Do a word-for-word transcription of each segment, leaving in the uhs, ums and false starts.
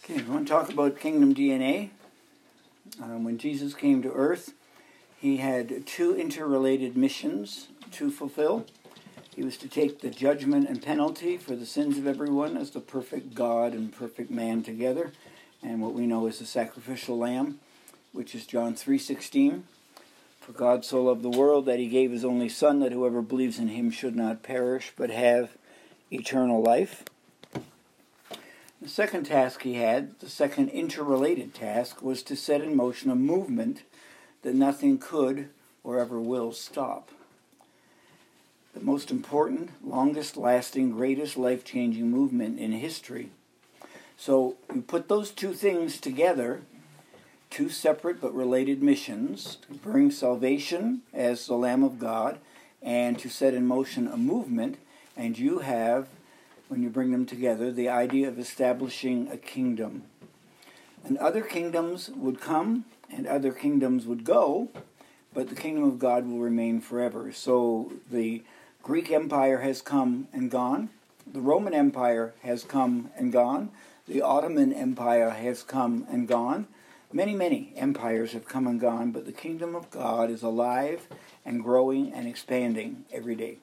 Okay, I want to talk about kingdom D N A. Um, when Jesus came to earth, he had two interrelated missions to fulfill. He was to take the judgment and penalty for the sins of everyone as the perfect God and perfect man together, and what we know as the sacrificial lamb, which is John three sixteen. For God so loved the world that he gave his only Son, that whoever believes in him should not perish, but have eternal life. The second task he had, the second interrelated task, was to set in motion a movement that nothing could or ever will stop. The most important, longest-lasting, greatest life-changing movement in history. So you put those two things together, two separate but related missions, to bring salvation as the Lamb of God and to set in motion a movement, and you have, when you bring them together, the idea of establishing a kingdom. And other kingdoms would come and other kingdoms would go, but the kingdom of God will remain forever. So the Greek Empire has come and gone. The Roman Empire has come and gone. The Ottoman Empire has come and gone. Many, many empires have come and gone, but the kingdom of God is alive and growing and expanding every day.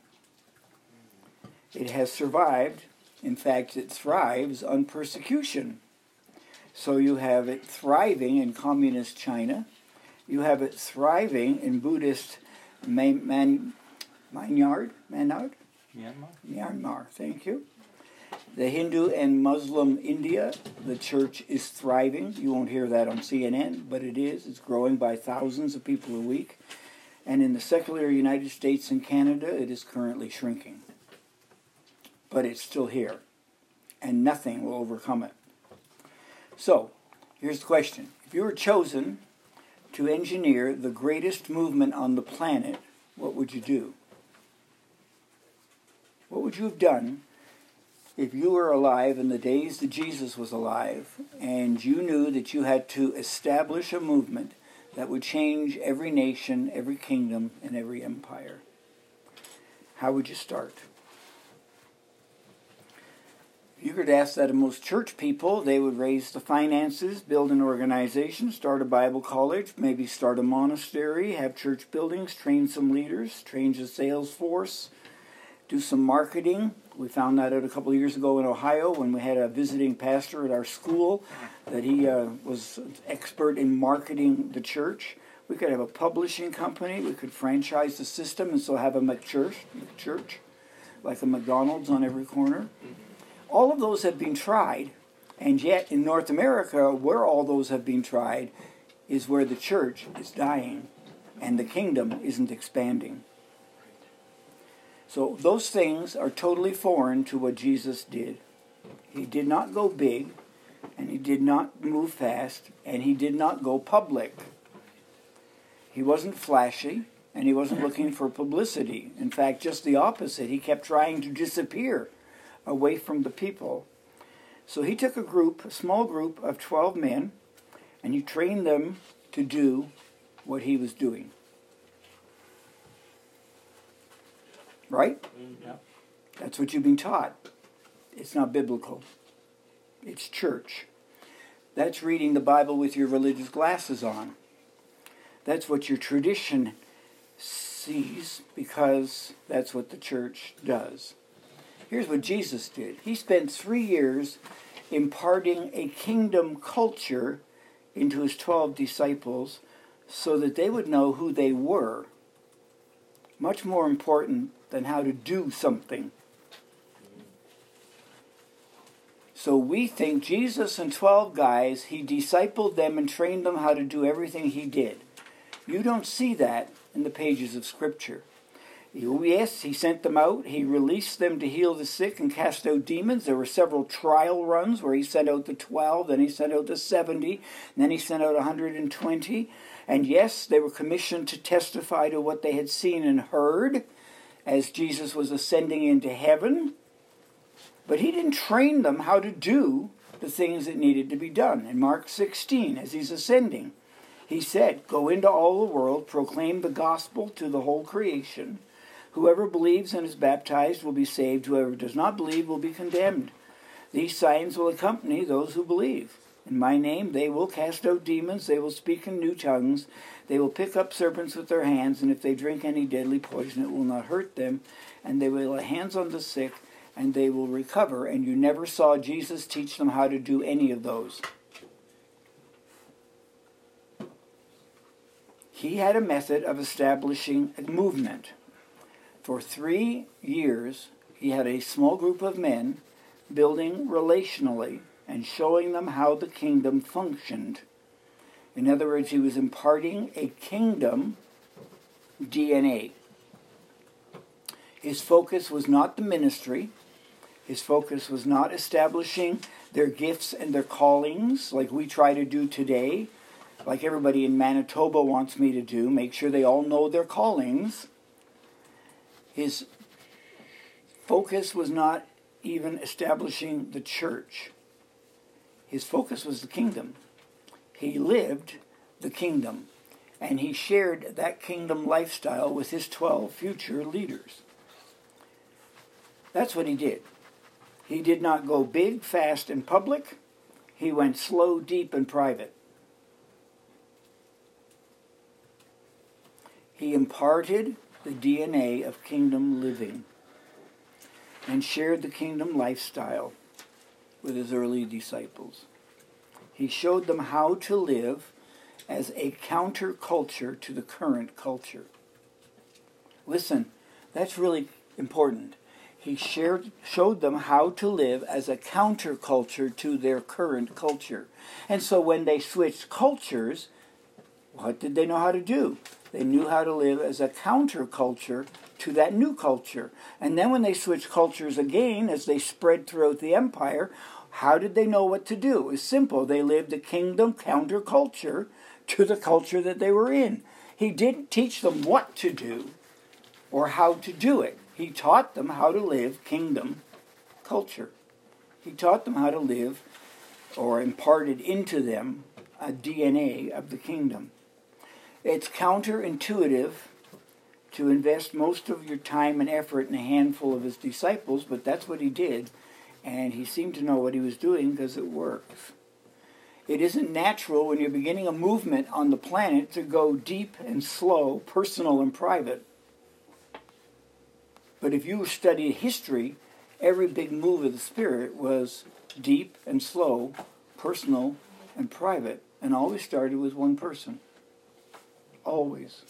It has survived. In fact, it thrives on persecution. So you have it thriving in communist China. You have it thriving in Buddhist Man, Man, Myanmar, Myanmar? Myanmar. Myanmar, thank you. The Hindu and Muslim India, the church is thriving. You won't hear that on C N N, but it is. It's growing by thousands of people a week. And in the secular United States and Canada, it is currently shrinking. But it's still here, and nothing will overcome it. So, here's the question. If you were chosen to engineer the greatest movement on the planet, what would you do? What would you have done if you were alive in the days that Jesus was alive, and you knew that you had to establish a movement that would change every nation, every kingdom, and every empire? How would you start? If you could ask that of most church people, they would raise the finances, build an organization, start a Bible college, maybe start a monastery, have church buildings, train some leaders, train a sales force, do some marketing. We found that out a couple of years ago in Ohio when we had a visiting pastor at our school, that he uh, was an expert in marketing the church. We could have a publishing company. We could franchise the system and so have a McChurch, church, like a McDonald's on every corner. All of those have been tried, and yet in North America, where all those have been tried, is where the church is dying, and the kingdom isn't expanding. So those things are totally foreign to what Jesus did. He did not go big, and he did not move fast, and he did not go public. He wasn't flashy, and he wasn't looking for publicity. In fact, just the opposite. He kept trying to disappear away from the people. So he took a group, a small group of twelve men, and he trained them to do what he was doing. Right? Yeah. That's what you've been taught. It's not biblical. It's church. That's reading the Bible with your religious glasses on. That's what your tradition sees, because that's what the church does. Here's what Jesus did. He spent three years imparting a kingdom culture into his twelve disciples so that they would know who they were. Much more important than how to do something. So we think Jesus and twelve guys, he discipled them and trained them how to do everything he did. You don't see that in the pages of Scripture. Yes, he sent them out. He released them to heal the sick and cast out demons. There were several trial runs where he sent out the twelve, then he sent out the seventy, and then he sent out one hundred twenty. And yes, they were commissioned to testify to what they had seen and heard as Jesus was ascending into heaven. But he didn't train them how to do the things that needed to be done. In Mark sixteen, as he's ascending, he said, "Go into all the world, proclaim the gospel to the whole creation. Whoever believes and is baptized will be saved. Whoever does not believe will be condemned. These signs will accompany those who believe. In my name they will cast out demons, they will speak in new tongues, they will pick up serpents with their hands, and if they drink any deadly poison it will not hurt them, and they will lay hands on the sick, and they will recover. And you never saw Jesus teach them how to do any of those. He had a method of establishing a movement. For three years, he had a small group of men building relationally and showing them how the kingdom functioned. In other words, he was imparting a kingdom D N A. His focus was not the ministry. His focus was not establishing their gifts and their callings like we try to do today, like everybody in Manitoba wants me to do, make sure they all know their callings. His focus was not even establishing the church. His focus was the kingdom. He lived the kingdom, and he shared that kingdom lifestyle with his twelve future leaders. That's what he did. He did not go big, fast, and public. He went slow, deep, and private. He imparted the D N A of kingdom living and shared the kingdom lifestyle with his early disciples. He showed them how to live as a counterculture to the current culture. Listen, that's really important. He shared, showed them how to live as a counterculture to their current culture. And so when they switched cultures, what did they know how to do? They knew how to live as a counterculture to that new culture. And then when they switched cultures again, as they spread throughout the empire, how did they know what to do? It was simple. They lived a kingdom counterculture to the culture that they were in. He didn't teach them what to do or how to do it. He taught them how to live kingdom culture. He taught them how to live, or imparted into them, a D N A of the kingdom. It's counterintuitive to invest most of your time and effort in a handful of his disciples, but that's what he did, and he seemed to know what he was doing because it works. It isn't natural when you're beginning a movement on the planet to go deep and slow, personal and private. But if you study history, every big move of the Spirit was deep and slow, personal and private, and always started with one person. Always.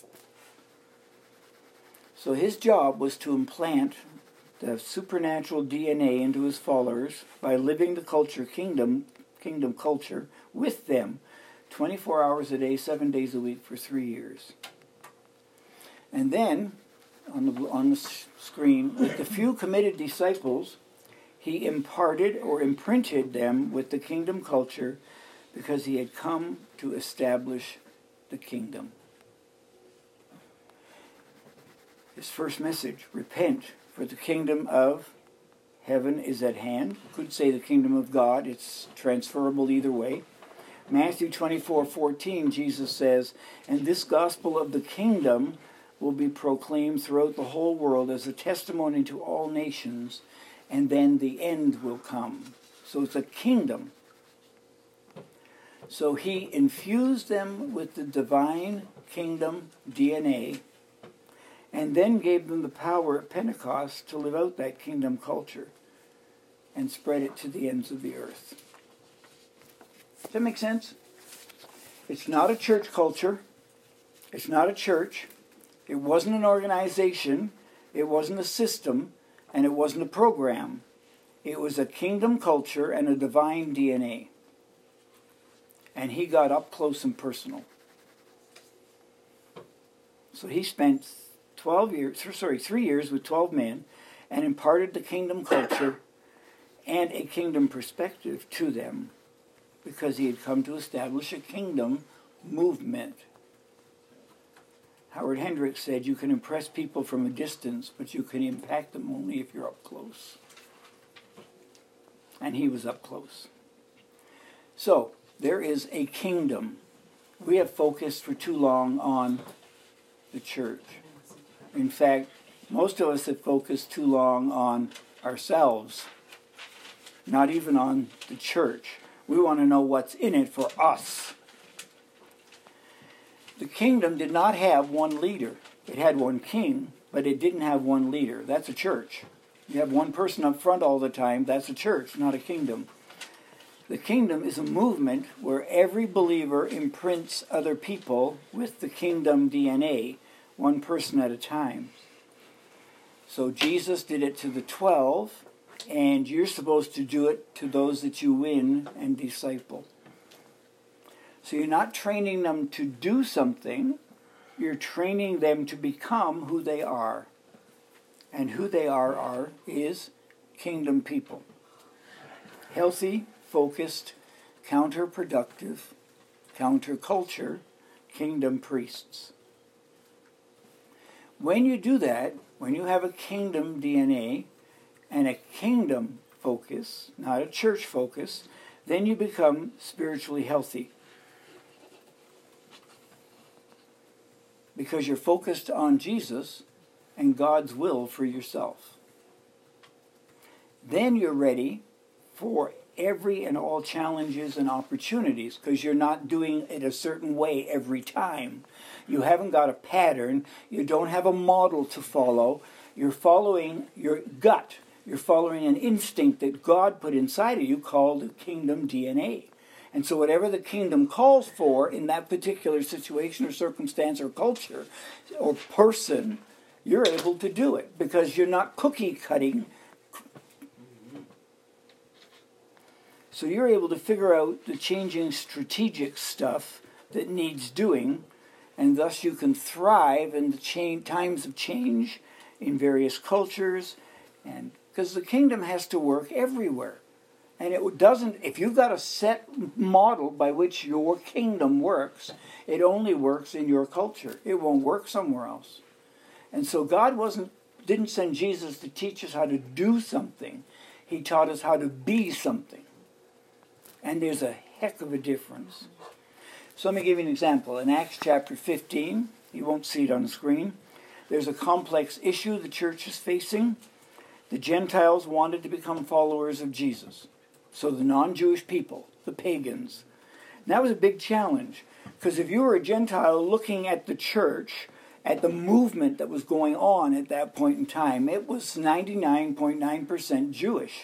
So his job was to implant the supernatural D N A into his followers by living the culture kingdom, kingdom culture with them twenty-four hours a day, seven days a week for three years. And then, on the, on the screen, with the few committed disciples, he imparted or imprinted them with the kingdom culture because he had come to establish the kingdom. His first message, repent, for the kingdom of heaven is at hand. Could say the kingdom of God. It's transferable either way. Matthew twenty-four fourteen, Jesus says, and this gospel of the kingdom will be proclaimed throughout the whole world as a testimony to all nations, and then the end will come. So it's a kingdom. So he infused them with the divine kingdom D N A, and then gave them the power at Pentecost to live out that kingdom culture and spread it to the ends of the earth. Does that make sense? It's not a church culture. It's not a church. It wasn't an organization. It wasn't a system. And it wasn't a program. It was a kingdom culture and a divine D N A. And he got up close and personal. So he spent twelve years, sorry, three years with twelve men and imparted the kingdom culture and a kingdom perspective to them because he had come to establish a kingdom movement. Howard Hendricks said, you can impress people from a distance, but you can impact them only if you're up close. And he was up close. So, there is a kingdom. We have focused for too long on the church. In fact, most of us have focused too long on ourselves, not even on the church. We want to know what's in it for us. The kingdom did not have one leader. It had one king, but it didn't have one leader. That's a church. You have one person up front all the time. That's a church, not a kingdom. The kingdom is a movement where every believer imprints other people with the kingdom D N A, one person at a time. So Jesus did it to the twelve, and you're supposed to do it to those that you win and disciple. So you're not training them to do something, you're training them to become who they are. And who they are, are is kingdom people. Healthy, focused, counterproductive, counterculture, kingdom priests. When you do that, when you have a kingdom D N A and a kingdom focus, not a church focus, then you become spiritually healthy. Because you're focused on Jesus and God's will for yourself. Then you're ready for every and all challenges and opportunities, because you're not doing it a certain way every time. You haven't got a pattern. You don't have a model to follow. You're following your gut. You're following an instinct that God put inside of you called kingdom D N A. And so whatever the kingdom calls for in that particular situation or circumstance or culture or person, you're able to do it because you're not cookie cutting. So you're able to figure out the changing strategic stuff that needs doing, and thus you can thrive in the change, times of change in various cultures, and because the kingdom has to work everywhere. And it doesn't, if you've got a set model by which your kingdom works, it only works in your culture. It won't work somewhere else. And so God wasn't didn't send Jesus to teach us how to do something. He taught us how to be something. And there's a heck of a difference. So let me give you an example. In Acts chapter fifteen, you won't see it on the screen, there's a complex issue the church is facing. The Gentiles wanted to become followers of Jesus. So the non-Jewish people, the pagans. And that was a big challenge. Because if you were a Gentile looking at the church, at the movement that was going on at that point in time, it was ninety-nine point nine percent Jewish.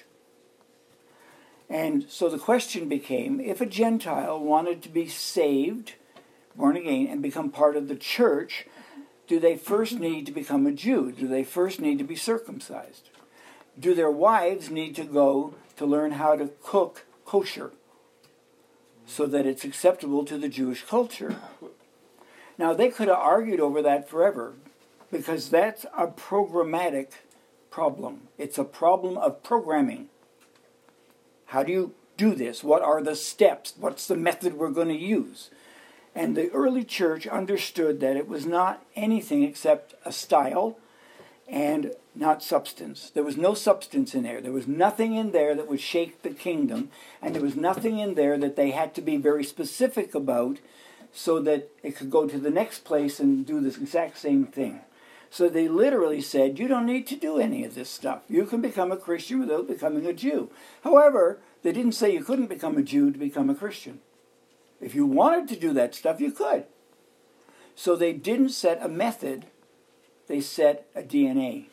And so the question became, if a Gentile wanted to be saved, born again, and become part of the church, do they first need to become a Jew? Do they first need to be circumcised? Do their wives need to go to learn how to cook kosher so that it's acceptable to the Jewish culture? Now, they could have argued over that forever because that's a programmatic problem. It's a problem of programming. How do you do this? What are the steps? What's the method we're going to use? And the early church understood that it was not anything except a style and not substance. There was no substance in there. There was nothing in there that would shake the kingdom, and there was nothing in there that they had to be very specific about so that it could go to the next place and do this exact same thing. So they literally said, you don't need to do any of this stuff. You can become a Christian without becoming a Jew. However, they didn't say you couldn't become a Jew to become a Christian. If you wanted to do that stuff, you could. So they didn't set a method. They set a D N A.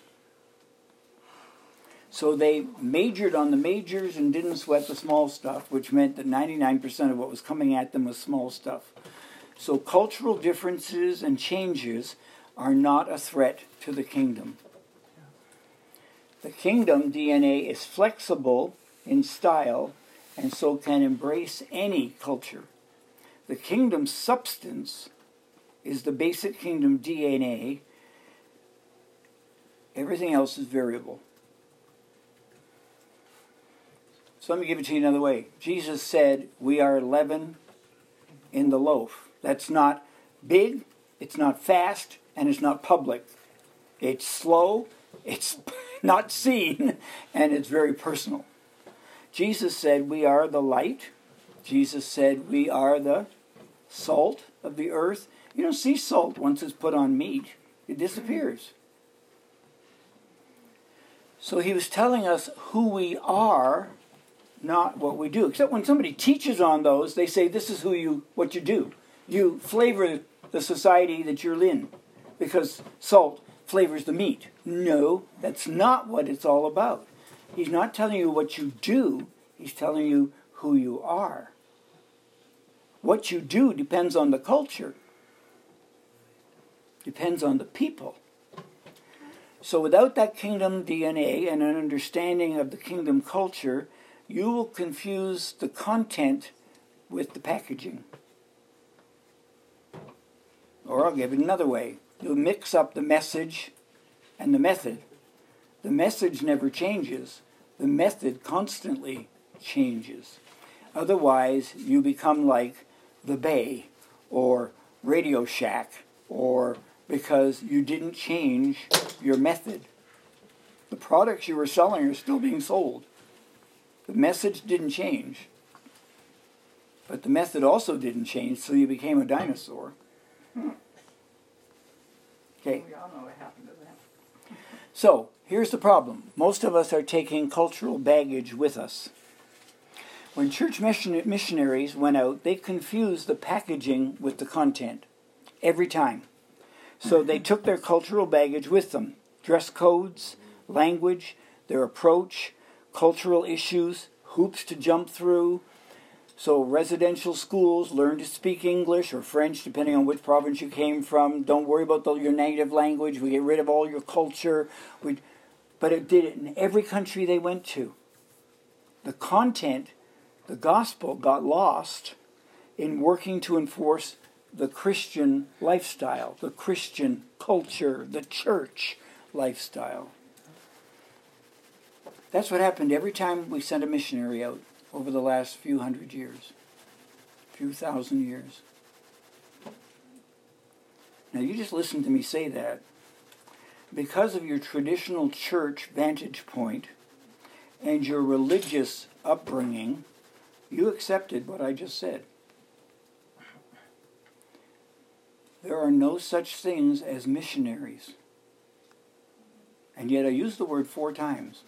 So they majored on the majors and didn't sweat the small stuff, which meant that ninety-nine percent of what was coming at them was small stuff. So cultural differences and changes are not a threat to the kingdom. The kingdom D N A is flexible in style and so can embrace any culture. The kingdom substance is the basic kingdom D N A. Everything else is variable. So let me give it to you another way. Jesus said, we are leaven in the loaf. That's not big, it's not fast, and it's not public. It's slow, it's not seen, and it's very personal. Jesus said, we are the light. Jesus said, we are the salt of the earth. You don't see salt once it's put on meat. It disappears. So he was telling us who we are not what we do. Except when somebody teaches on those, they say this is who you, what you do. You flavor the society that you're in because salt flavors the meat. No, that's not what it's all about. He's not telling you what you do. He's telling you who you are. What you do depends on the culture. Depends on the people. So without that kingdom D N A and an understanding of the kingdom culture, you will confuse the content with the packaging. Or I'll give it another way. You'll mix up the message and the method. The message never changes. The method constantly changes. Otherwise, you become like the Bay or Radio Shack, or because you didn't change your method. The products you were selling are still being sold. The message didn't change. But the method also didn't change, so you became a dinosaur. Okay. We all know what happened to that. So, here's the problem. Most of us are taking cultural baggage with us. When church mission- missionaries went out, they confused the packaging with the content. Every time. So they took their cultural baggage with them. Dress codes, language, their approach, cultural issues, hoops to jump through. So residential schools, learn to speak English or French, depending on which province you came from. Don't worry about the, your native language. We get rid of all your culture. We, but it did it in every country they went to. The content, the gospel, got lost in working to enforce the Christian lifestyle, the Christian culture, the church lifestyle. That's what happened every time we sent a missionary out over the last few hundred years, few thousand years. Now you just listen to me say that. Because of your traditional church vantage point and your religious upbringing, you accepted what I just said. There are no such things as missionaries. And yet I used the word four times.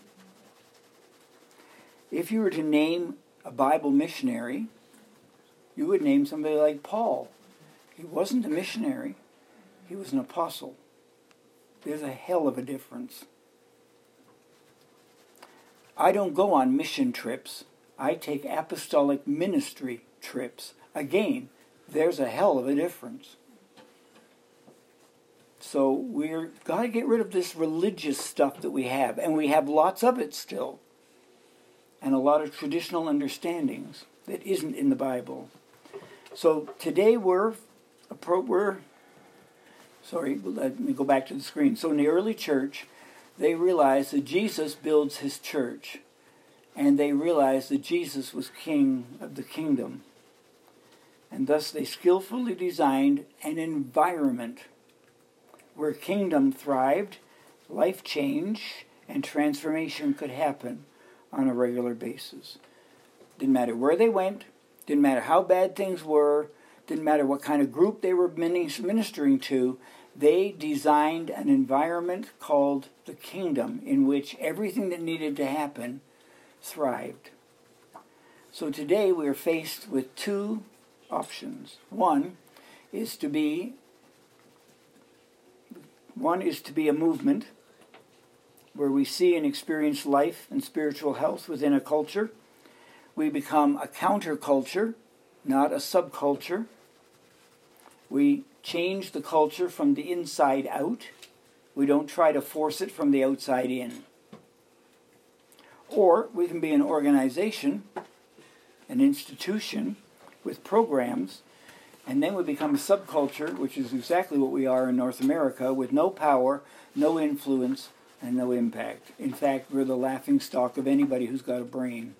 If you were to name a Bible missionary, you would name somebody like Paul. He wasn't a missionary. He was an apostle. There's a hell of a difference. I don't go on mission trips. I take apostolic ministry trips. Again, there's a hell of a difference. So we're got to get rid of this religious stuff that we have, and we have lots of it still, and a lot of traditional understandings that isn't in the Bible. So today we're we're sorry, let me go back to the screen. So in the early church, they realized that Jesus builds his church, and they realized that Jesus was king of the kingdom, and thus they skillfully designed an environment where kingdom thrived, life change, and transformation could happen on a regular basis. Didn't matter where they went, didn't matter how bad things were, didn't matter what kind of group they were ministering to, they designed an environment called the kingdom in which everything that needed to happen thrived. So today we are faced with two options. One is to be One is to be a movement where we see and experience life and spiritual health within a culture. We become a counterculture, not a subculture. We change the culture from the inside out. We don't try to force it from the outside in. Or we can be an organization, an institution with programs, and then we become a subculture, which is exactly what we are in North America, with no power, no influence, and no impact. In fact, we're the laughingstock of anybody who's got a brain.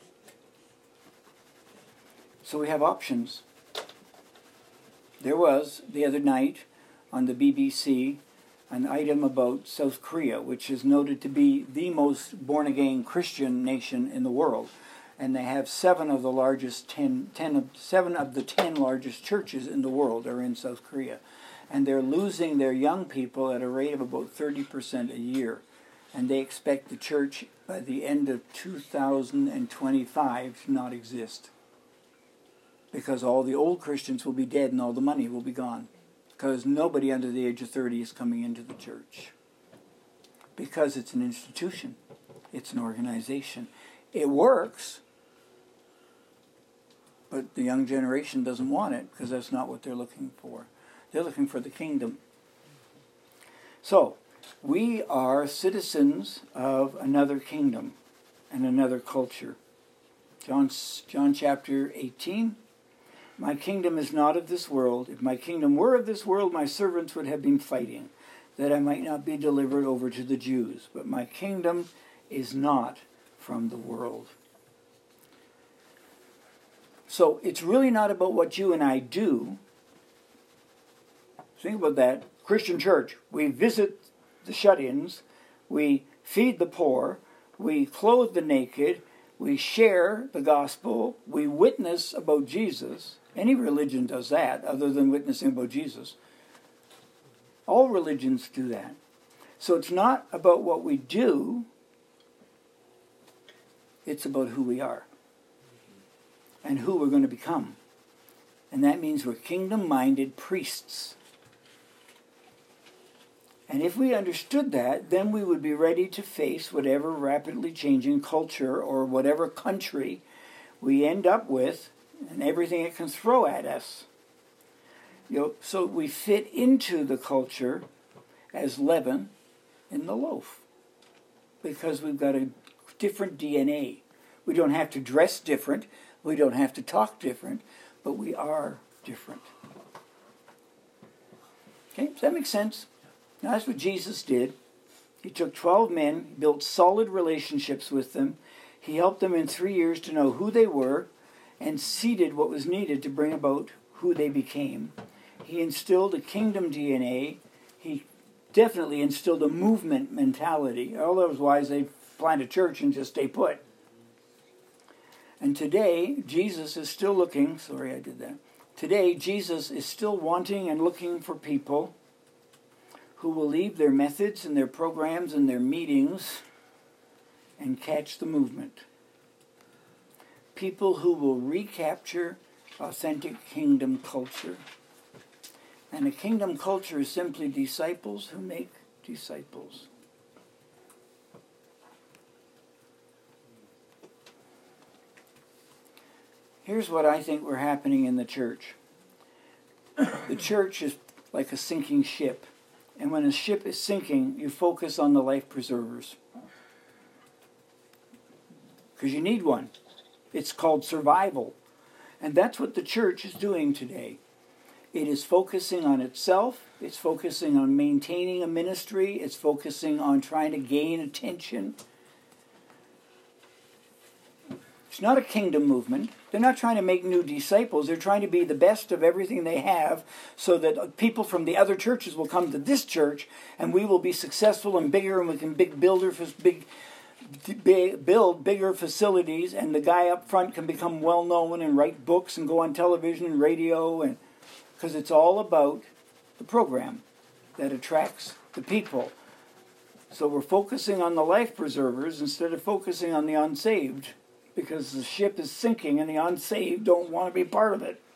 So we have options. There was, the other night, on the B B C, an item about South Korea, which is noted to be the most born-again Christian nation in the world. And they have seven of the largest ten, ten of, seven of the ten largest churches in the world are in South Korea. And they're losing their young people at a rate of about thirty percent a year. And they expect the church by the end of two thousand twenty-five to not exist. Because all the old Christians will be dead and all the money will be gone. Because nobody under the age of thirty is coming into the church. Because it's an institution. It's an organization. It works. But the young generation doesn't want it because that's not what they're looking for. They're looking for the kingdom. So, we are citizens of another kingdom and another culture. John, John chapter eighteen. My kingdom is not of this world. If my kingdom were of this world, my servants would have been fighting, that I might not be delivered over to the Jews. But my kingdom is not from the world. So it's really not about what you and I do. Think about that. Christian church, we visit the shut-ins, we feed the poor, we clothe the naked, we share the gospel, we witness about Jesus. Any religion does that, other than witnessing about Jesus. All religions do that. So it's not about what we do, it's about who we are and who we're going to become. And that means we're kingdom-minded priests. And if we understood that, then we would be ready to face whatever rapidly changing culture or whatever country we end up with and everything it can throw at us. You know, so we fit into the culture as leaven in the loaf because we've got a different D N A. We don't have to dress different. We don't have to talk different, but we are different. Okay, does that make sense? Now, that's what Jesus did. He took twelve men, built solid relationships with them. He helped them in three years to know who they were and seeded what was needed to bring about who they became. He instilled a kingdom D N A. He definitely instilled a movement mentality. Otherwise, they plant a church and just stay put. And today, Jesus is still looking, sorry I did that. Today, Jesus is still wanting and looking for people who will leave their methods and their programs and their meetings and catch the movement. People who will recapture authentic kingdom culture. And a kingdom culture is simply disciples who make disciples. Here's what I think we're happening in the church. The church is like a sinking ship. And when a ship is sinking, you focus on the life preservers. Because you need one. It's called survival. And that's what the church is doing today. It is focusing on itself. It's focusing on maintaining a ministry. It's focusing on trying to gain attention. It's not a kingdom movement. They're not trying to make new disciples. They're trying to be the best of everything they have so that people from the other churches will come to this church and we will be successful and bigger and we can big builder big, big build bigger facilities and the guy up front can become well known and write books and go on television and radio and because it's all about the program that attracts the people. So we're focusing on the life preservers instead of focusing on the unsaved. Because the ship is sinking and the unsaved don't want to be part of it.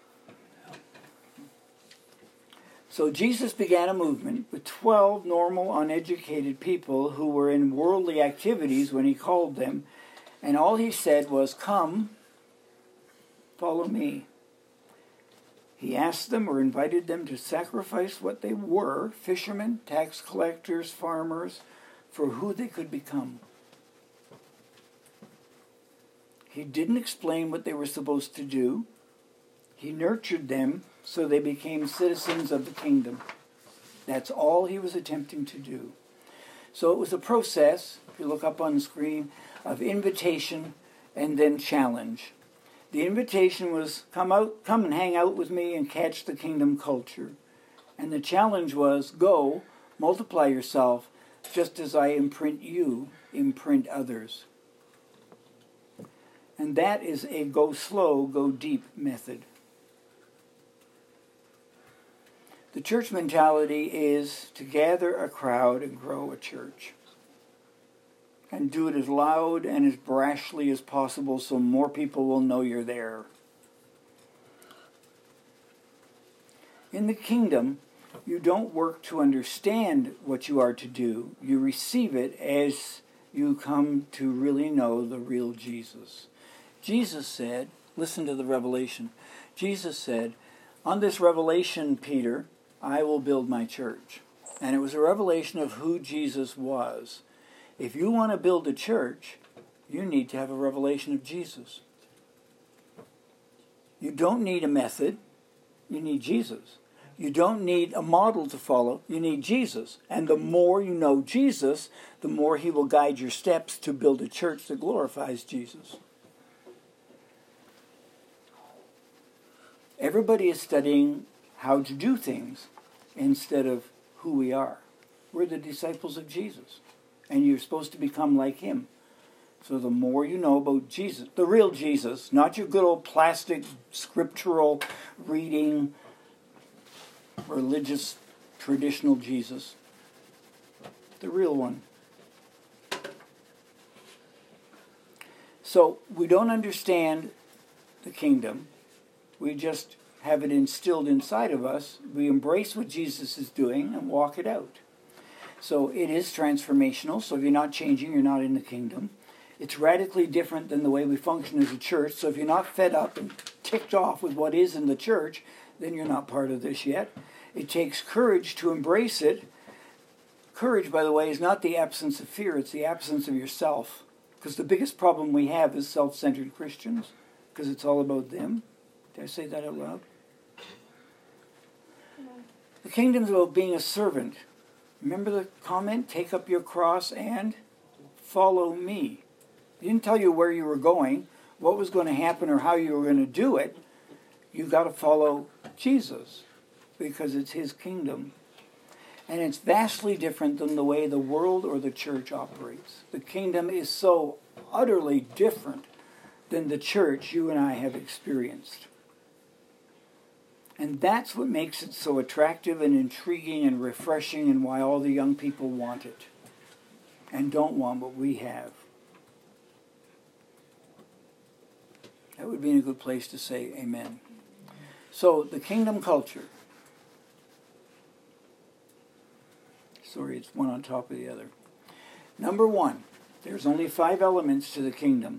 So Jesus began a movement with twelve normal, uneducated people who were in worldly activities when he called them. And all he said was, "Come, follow me." He asked them or invited them to sacrifice what they were, fishermen, tax collectors, farmers, for who they could become. He didn't explain what they were supposed to do. He nurtured them so they became citizens of the kingdom. That's all he was attempting to do. So it was a process, if you look up on the screen, of invitation and then challenge. The invitation was, come out, come and hang out with me and catch the kingdom culture. And the challenge was, go, multiply yourself, just as I imprint you, imprint others. And that is a go slow, go deep method. The church mentality is to gather a crowd and grow a church. And do it as loud and as brashly as possible so more people will know you're there. In the kingdom, you don't work to understand what you are to do. You receive it as you come to really know the real Jesus. Jesus said, listen to the revelation. Jesus said, on this revelation, Peter, I will build my church. And it was a revelation of who Jesus was. If you want to build a church, you need to have a revelation of Jesus. You don't need a method. You need Jesus. You don't need a model to follow. You need Jesus. And the more you know Jesus, the more he will guide your steps to build a church that glorifies Jesus. Everybody is studying how to do things instead of who we are. We're the disciples of Jesus. And you're supposed to become like him. So the more you know about Jesus, the real Jesus, not your good old plastic, scriptural reading, religious, traditional Jesus. The real one. So we don't understand the kingdom. We just have it instilled inside of us. We embrace what Jesus is doing and walk it out. So it is transformational. So if you're not changing, you're not in the kingdom. It's radically different than the way we function as a church. So if you're not fed up and ticked off with what is in the church, then you're not part of this yet. It takes courage to embrace it. Courage, by the way, is not the absence of fear. It's the absence of yourself. Because the biggest problem we have is self-centered Christians. Because it's all about them. Did I say that out loud? The kingdom's about being a servant. Remember the comment? Take up your cross and follow me. He didn't tell you where you were going, what was going to happen, or how you were going to do it. You've got to follow Jesus because it's his kingdom. And it's vastly different than the way the world or the church operates. The kingdom is so utterly different than the church you and I have experienced. And that's what makes it so attractive and intriguing and refreshing, and why all the young people want it and don't want what we have. That would be a good place to say amen. So, the kingdom culture. Sorry, it's one on top of the other. Number one, there's only five elements to the kingdom.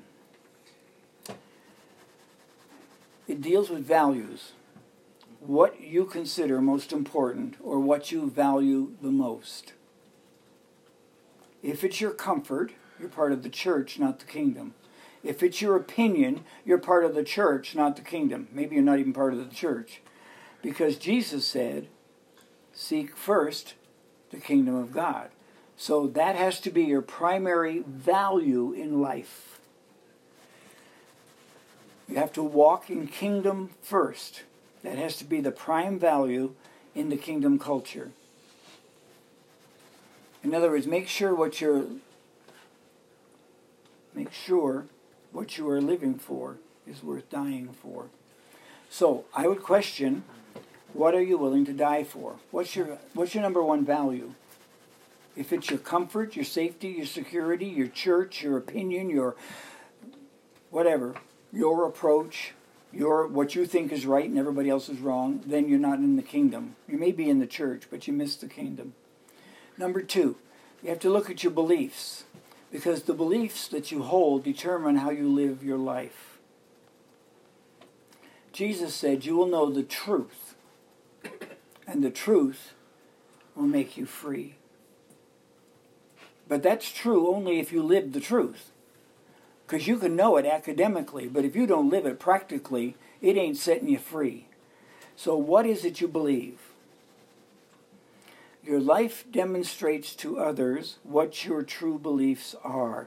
It deals with values. What you consider most important, or what you value the most. If it's your comfort, you're part of the church, not the kingdom. If it's your opinion, you're part of the church, not the kingdom. Maybe you're not even part of the church. Because Jesus said, seek first the kingdom of God. So that has to be your primary value in life. You have to walk in kingdom first. That has to be the prime value in the kingdom culture. In other words, make sure what you're make sure what you are living for is worth dying for. So I would question, what are you willing to die for? What's your what's your number one value? If it's your comfort, your safety, your security, your church, your opinion, your whatever, your approach, your what you think is right and everybody else is wrong, then you're not in the kingdom. You may be in the church, but you miss the kingdom. Number two, you have to look at your beliefs, because the beliefs that you hold determine how you live your life. Jesus said, you will know the truth, and the truth will make you free. But that's true only if you live the truth. Because you can know it academically, but if you don't live it practically, it ain't setting you free. So what is it you believe? Your life demonstrates to others what your true beliefs are.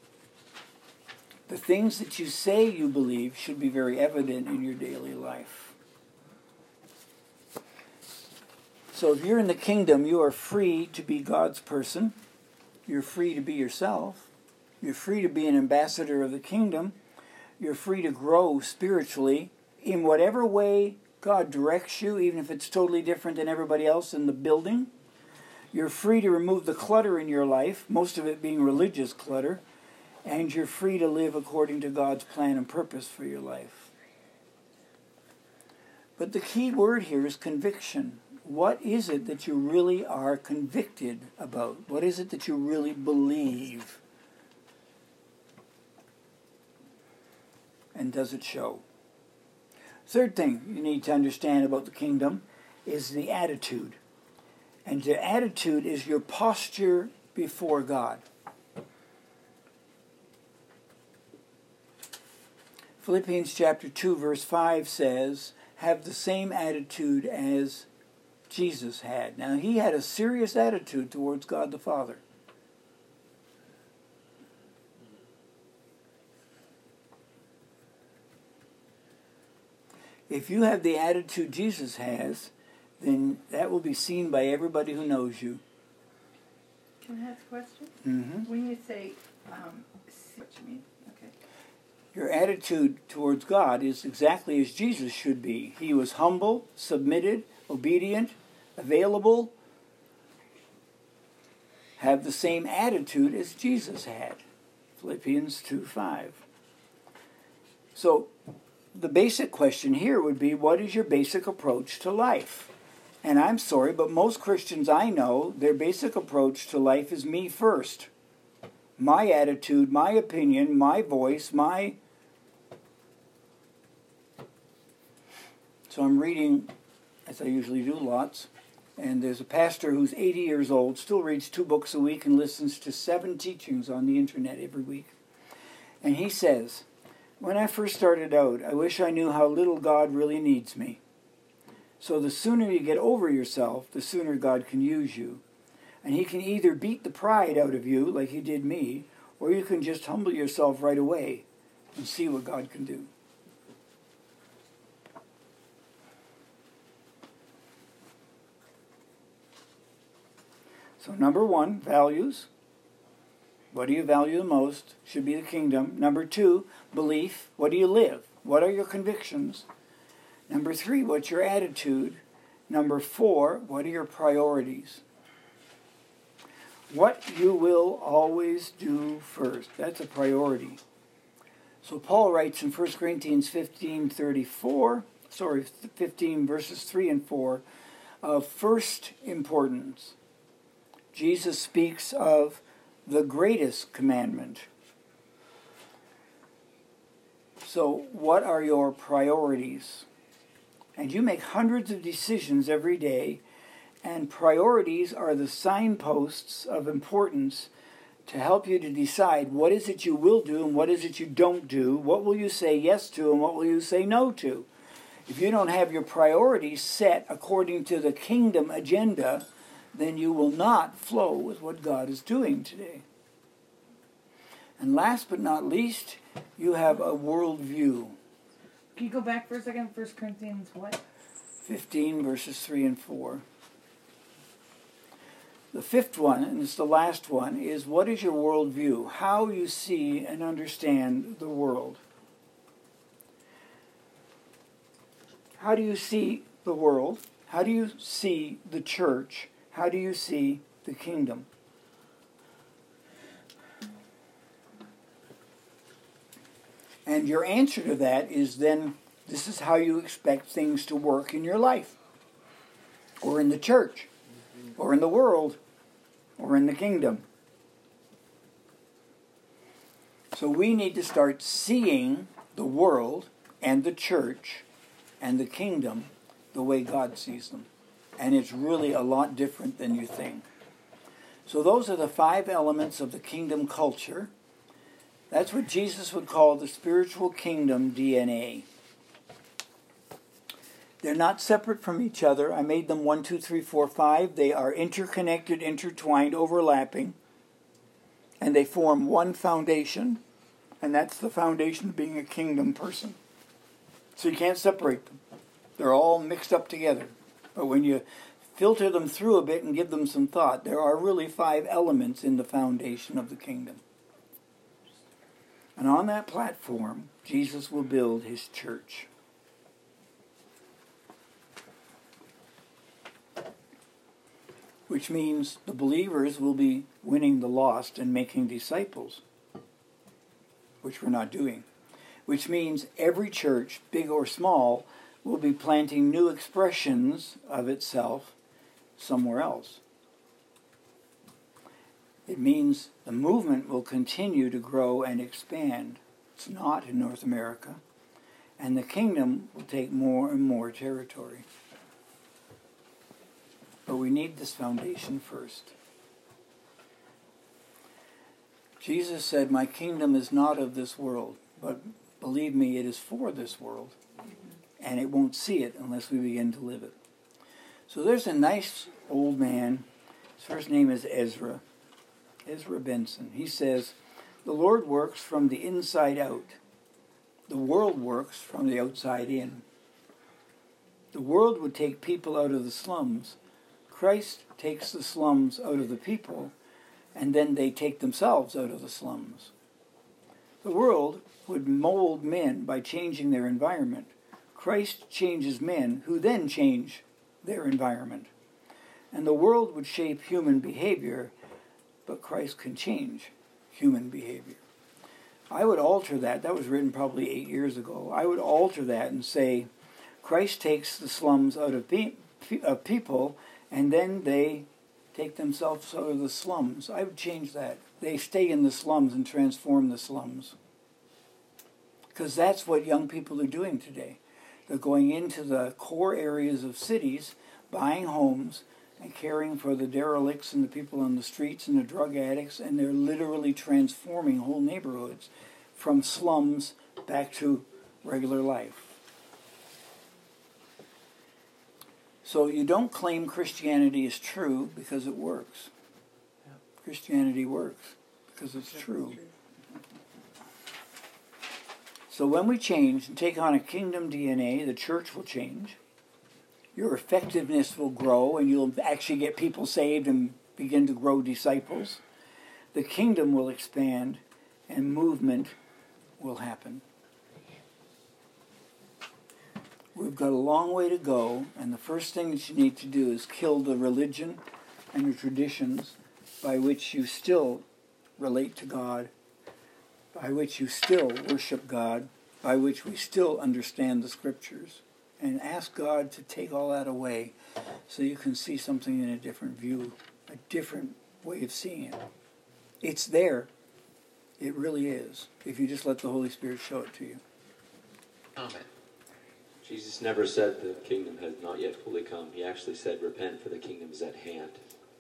The things that you say you believe should be very evident in your daily life. So if you're in the kingdom, you are free to be God's person. You're free to be yourself. You're free to be an ambassador of the kingdom. You're free to grow spiritually in whatever way God directs you, even if it's totally different than everybody else in the building. You're free to remove the clutter in your life, most of it being religious clutter, and you're free to live according to God's plan and purpose for your life. But the key word here is conviction. What is it that you really are convicted about? What is it that you really believe? And does it show? Third thing you need to understand about the kingdom is the attitude. And the attitude is your posture before God. Philippians chapter two verse five says, have the same attitude as Jesus had. Now, he had a serious attitude towards God the Father. If you have the attitude Jesus has, then that will be seen by everybody who knows you. Can I ask a question? Mm-hmm. When you say, um, what you mean? Okay. Your attitude towards God is exactly as Jesus should be. He was humble, submitted, obedient, available. Have the same attitude as Jesus had. Philippians two five. So, the basic question here would be, what is your basic approach to life? And I'm sorry, but most Christians I know, their basic approach to life is me first. My attitude, my opinion, my voice, my... So I'm reading, as I usually do, lots, and there's a pastor who's eighty years old, still reads two books a week and listens to seven teachings on the internet every week. And he says, when I first started out, I wish I knew how little God really needs me. So the sooner you get over yourself, the sooner God can use you. And he can either beat the pride out of you, like he did me, or you can just humble yourself right away and see what God can do. So number one, values. What do you value the most? Should be the kingdom. Number two, belief. What do you live? What are your convictions? Number three, what's your attitude? Number four, what are your priorities? What you will always do first. That's a priority. So Paul writes in First Corinthians fifteen thirty-four, sorry, fifteen verses three and four, of first importance. Jesus speaks of the greatest commandment. So what are your priorities? And you make hundreds of decisions every day, and priorities are the signposts of importance to help you to decide what is it you will do and what is it you don't do, what will you say yes to and what will you say no to. If you don't have your priorities set according to the kingdom agenda, then you will not flow with what God is doing today. And last but not least, you have a worldview. Can you go back for a second? First Corinthians what? fifteen verses three and four. The fifth one, and it's the last one, is what is your worldview? How you see and understand the world. How do you see the world? How do you see the church? How do you see the kingdom? And your answer to that is then, this is how you expect things to work in your life, or in the church, or in the world, or in the kingdom. So we need to start seeing the world and the church and the kingdom the way God sees them. And it's really a lot different than you think. So those are the five elements of the kingdom culture. That's what Jesus would call the spiritual kingdom D N A. They're not separate from each other. I made them one, two, three, four, five. They are interconnected, intertwined, overlapping. And they form one foundation. And that's the foundation of being a kingdom person. So you can't separate them. They're all mixed up together. But when you filter them through a bit and give them some thought, there are really five elements in the foundation of the kingdom. And on that platform, Jesus will build his church. Would which means the believers will be winning the lost and making disciples, which we're not doing. Which means every church, big or small, will be planting new expressions of itself somewhere else. It means the movement will continue to grow and expand. It's not in North America. And the kingdom will take more and more territory. But we need this foundation first. Jesus said, "My kingdom is not of this world, but believe me, it is for this world. And it won't see it unless we begin to live it." So there's a nice old man. His first name is Ezra. Ezra Benson. He says, "The Lord works from the inside out. The world works from the outside in. The world would take people out of the slums. Christ takes the slums out of the people, and then they take themselves out of the slums. The world would mold men by changing their environment. Christ changes men who then change their environment. And the world would shape human behavior, but Christ can change human behavior." I would alter that. That was written probably eight years ago. I would alter that and say, Christ takes the slums out of, pe- of people, and then they take themselves out of the slums. I would change that. They stay in the slums and transform the slums. Because that's what young people are doing today. They're going into the core areas of cities, buying homes, and caring for the derelicts and the people on the streets and the drug addicts, and they're literally transforming whole neighborhoods from slums back to regular life. So you don't claim Christianity is true because it works. Christianity works because it's true. So when we change and take on a kingdom D N A, the church will change. Your effectiveness will grow, and you'll actually get people saved and begin to grow disciples. The kingdom will expand, and movement will happen. We've got a long way to go, and the first thing that you need to do is kill the religion and the traditions by which you still relate to God, by which you still worship God, by which we still understand the Scriptures, and ask God to take all that away so you can see something in a different view, a different way of seeing it. It's there. It really is, if you just let the Holy Spirit show it to you. Amen. Jesus never said the kingdom had not yet fully come. He actually said, repent, for the kingdom is at hand.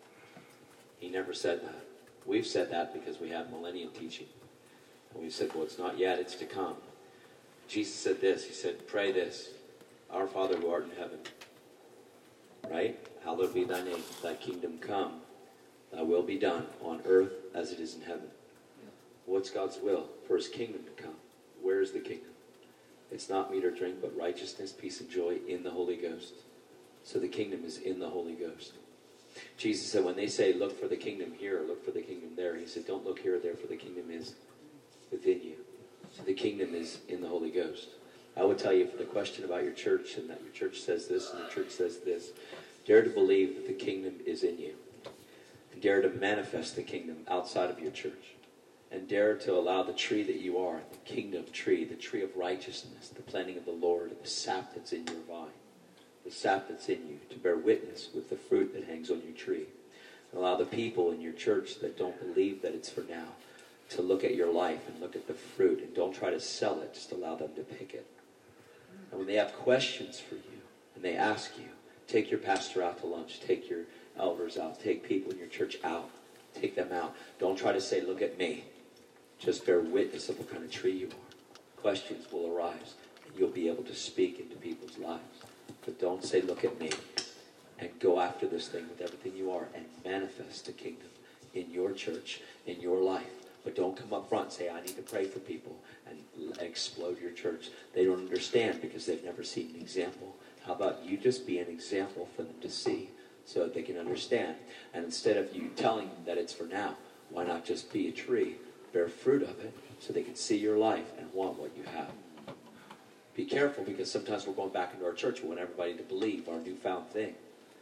He never said that. We've said that because we have millennium teaching. And we've said, well, it's not yet, it's to come. Jesus said this. He said, pray this. Our Father who art in heaven. Right? Hallowed be thy name. Thy kingdom come. Thy will be done on earth as it is in heaven. What's God's will? For his kingdom to come. Where is the kingdom? It's not meat or drink, but righteousness, peace, and joy in the Holy Ghost. So the kingdom is in the Holy Ghost. Jesus said, when they say, look for the kingdom here, or look for the kingdom there, he said, don't look here or there, for the kingdom is within you. So the kingdom is in the Holy Ghost. I would tell you, for the question about your church, and that your church says this, and your church says this, dare to believe that the kingdom is in you. And dare to manifest the kingdom outside of your church. And dare to allow the tree that you are, the kingdom tree, the tree of righteousness, the planting of the Lord, the sap that's in your vine, the sap that's in you, to bear witness with the fruit that hangs on your tree. And allow the people in your church that don't believe that it's for now to look at your life and look at the fruit, and don't try to sell it, just allow them to pick it. And when they have questions for you, and they ask you, take your pastor out to lunch, take your elders out, take people in your church out, take them out. Don't try to say, look at me. Just bear witness of what kind of tree you are. Questions will arise, and you'll be able to speak into people's lives. But don't say, look at me, and go after this thing with everything you are and manifest the kingdom in your church, in your life. But don't come up front and say, I need to pray for people, and explode your church. They don't understand because they've never seen an example. How about you just be an example for them to see so that they can understand? And instead of you telling them that it's for now, why not just be a tree? Bear fruit of it so they can see your life and want what you have. Be careful, because sometimes we're going back into our church. We want everybody to believe our newfound thing.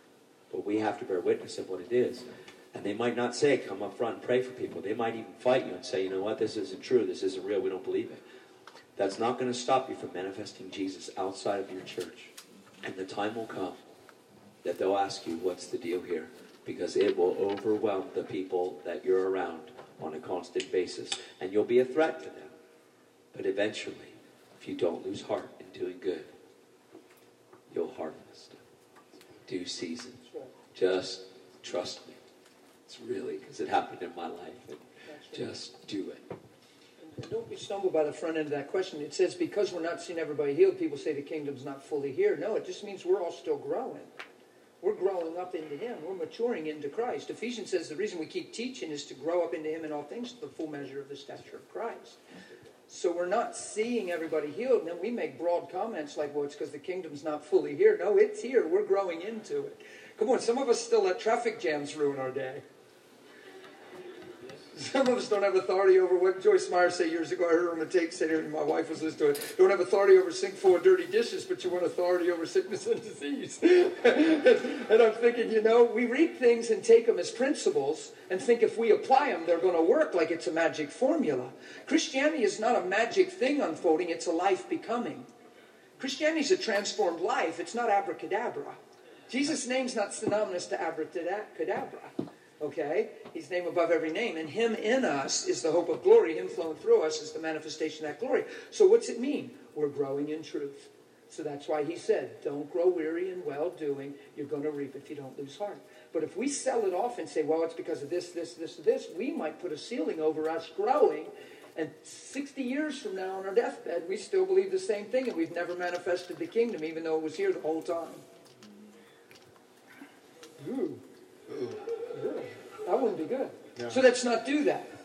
But we have to bear witness of what it is. And they might not say, come up front and pray for people. They might even fight you and say, you know what, this isn't true, this isn't real, we don't believe it. That's not going to stop you from manifesting Jesus outside of your church. And the time will come that they'll ask you, what's the deal here? Because it will overwhelm the people that you're around on a constant basis. And you'll be a threat to them. But eventually, if you don't lose heart in doing good, you'll harvest. Due season. Just trust me. It's really, because it happened in my life. And just do it. And don't be stumbled by the front end of that question. It says, because we're not seeing everybody healed, people say the kingdom's not fully here. No, it just means we're all still growing. We're growing up into Him. We're maturing into Christ. Ephesians says the reason we keep teaching is to grow up into Him in all things to the full measure of the stature of Christ. So we're not seeing everybody healed, and then we make broad comments like, well, it's because the kingdom's not fully here. No, it's here. We're growing into it. Come on, some of us still let traffic jams ruin our day. Some of us don't have authority over what Joyce Meyer said years ago. I heard her on the tape say to her, and my wife was listening to it. Don't have authority over a sink full of dirty dishes, but you want authority over sickness and disease. And I'm thinking, you know, we read things and take them as principles and think if we apply them, they're going to work like it's a magic formula. Christianity is not a magic thing unfolding. It's a life becoming. Christianity is a transformed life. It's not abracadabra. Jesus' name's not synonymous to abracadabra. Okay? He's name above every name. And Him in us is the hope of glory. Him flowing through us is the manifestation of that glory. So what's it mean? We're growing in truth. So that's why He said, don't grow weary in well-doing. You're going to reap if you don't lose heart. But if we sell it off and say, well, it's because of this, this, this, this, we might put a ceiling over us growing. And sixty years from now on our deathbed, we still believe the same thing. And we've never manifested the kingdom, even though it was here the whole time. Ooh. Ooh. That wouldn't be good. No. So let's not do that.